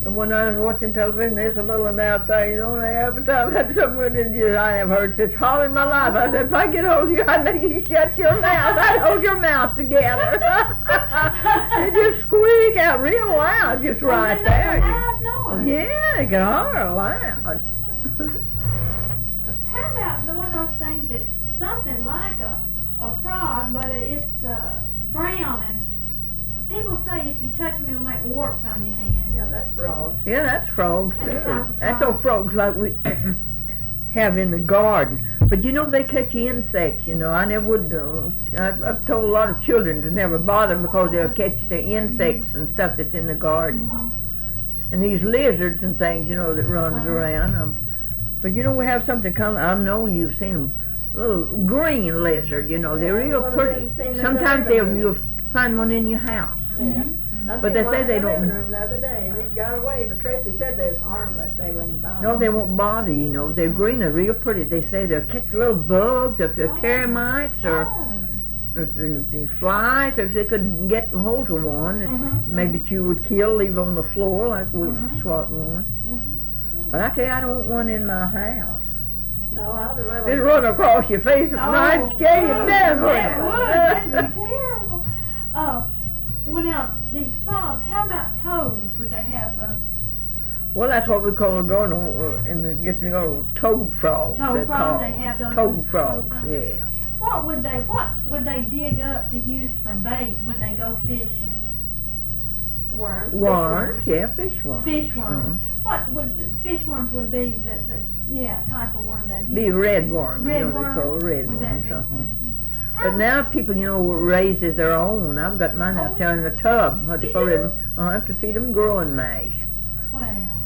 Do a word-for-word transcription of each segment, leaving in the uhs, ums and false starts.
And when I was watching television, there's a little one out there, you know, and they every time had something in you, I never heard such holler in my life. I said, if I get hold of you, I'd make you shut your mouth. I'd hold your mouth together. They just squeak out real loud, just well, right they there. Loud noise. Yeah, they can holler loud. How about the one of those things that's something like a, a frog, but it's uh, brown, and people say if you touch them it'll make warts on your hand. Yeah, that's frogs. Yeah, that's frogs That's too. like That's frogs. those frogs like we have in the garden. But you know, they catch insects, you know. I never would, uh, I've, I've told a lot of children to never bother because they'll catch the insects and stuff that's in the garden. Mm-hmm. And these lizards and things, you know, that runs Uh-huh. around. Um, but you know, we have something kind of, I know you've seen them, little green lizard, you know, they're Yeah, real one of pretty. them seen in the Sometimes living they'll, room. you'll find one in your house. Yeah. Mhm. I But seen they one say in they the living don't- room the other day, and it got away. But Tracy said they was harmless. They wouldn't bother. No, they won't bother, you know. They're green, they're real pretty. They say they'll catch little bugs, if they're Oh. termites, or Oh. if they, if they flies, if they could get hold of one, Mhm, maybe mhm. you would kill, leave on the floor like we Mhm. swat one. Mhm. But I tell you, I don't want one in my house. No, I'd rather. Just run across your face at night, Oh, scare you oh, dead, that would, that'd wouldn't be terrible. Uh, well now, these frogs, how about toads? Would they have uh, Well, that's what we call a garden uh, in the gets in the garden, toad frogs. Toad they're frogs, called. they have those Toad ones, frogs, toad frogs. yeah. what would they, what would they dig up to use for bait when they go fishing? Worms. fish Worms, yeah, fish worms. Fish worms. Uh-huh. What would, the, fish worms would be the, the, yeah, type of worm they use? Be red worms, Red you know, worms? they call red Would that worms. be? Uh-huh. Mhm. But How- now people, you know, raises their own. I've got mine out Oh. there in the tub. What they You call do? it? I have to feed them growing mash. Well,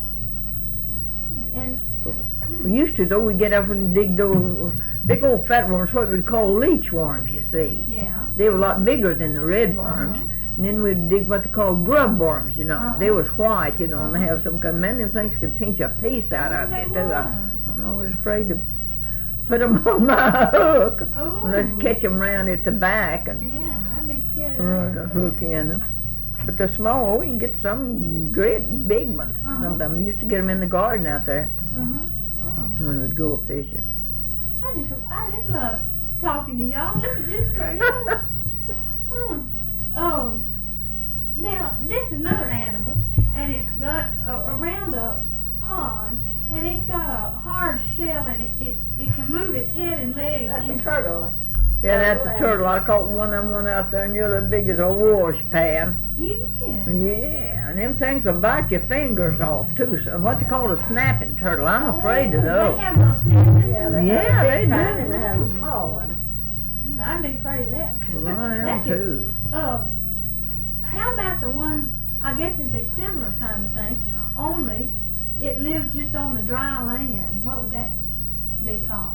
and, We used to, though, we get up and dig those big old fat worms, what we'd call leech worms, you see. yeah. They were a lot bigger than the red worms. Uh-huh. And then we'd dig what they call grub worms, you know. Uh-huh. They was white, you know, and they Uh-huh. have some kind of, many of them things could pinch a piece out of They you, too. I, would. I'm always afraid to put them on my hook. Oh. Let's catch them round at the back and Yeah, I'd be scared of run that. a hook in them. But the small, we can get some great big ones. Uh-huh. Sometimes we used to get them in the garden out there Uh-huh. Oh. when we'd go fishing. I just, I just love talking to y'all. This is just great. oh. oh. Now, this is another animal, and it's got a, around a pond, and it's got a hard shell, and it, it, it can move its head and legs. That's a in- turtle. Yeah, that's a Turtle. turtle. I caught one of them one out there near as big as a wash pan. You did? Yeah, and them things will bite your fingers off too. So what they call a snapping turtle. I'm afraid of Oh, those. They have those snapping? Yeah, they Yeah, have a they big kind do. and they have a small one. Mm, I'd be afraid of that. Well, I am That's it. too. Uh, how about the one, I guess it'd be similar kind of thing, only it lives just on the dry land. What would that be called?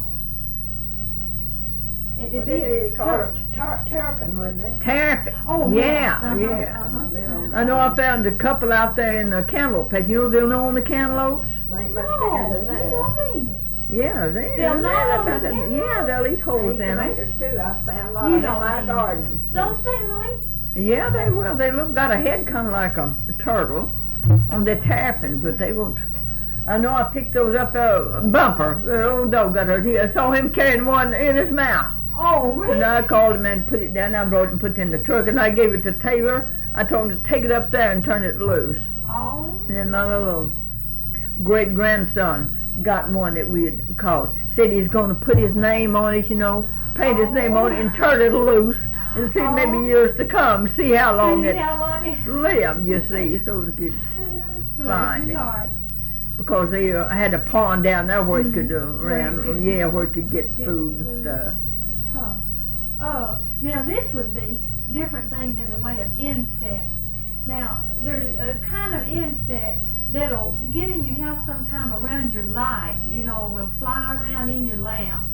It, Well, it'd be they a call tur- it tar- terrapin, wouldn't it? Terrapin. Oh, yeah, yeah. Uh-huh, yeah. uh-huh. Live on I know I found a couple out there in the cantaloupe patch. You know they'll know on the cantaloupes? They ain't much No, bigger than you that. don't mean it. Yeah, they They'll they're know about on the that- cantaloupe? Yeah, they'll eat They holes eat in them. tomatoes too. I found a lot You in don't my mean garden. Those things will eat. Yeah, they will. They look got a head kind of like a, a turtle on their terrapin, but they won't. I know I picked those up. Uh, Bumper, the old dog got hurt. He, I saw him carrying one in his mouth. Oh, really? And I called him and put it down. I brought it and put it in the truck, and I gave it to Taylor. I told him to take it up there and turn it loose. Oh. And then my little great grandson got one that we had caught. Said he's going to put his name on it, you know, paint his name on it and turn it loose and see maybe Oh. years to come, see how long See it how long it lived, you see, so it could, Find it. Hard. because they uh, had a pond down there where it could uh, Mhm. Where it around, could yeah, where it could get get food and food. stuff. Huh. Oh, now this would be different things in the way of insects. Now, there's a kind of insect that'll get in your house sometime around your light, you know, will fly around in your lamp.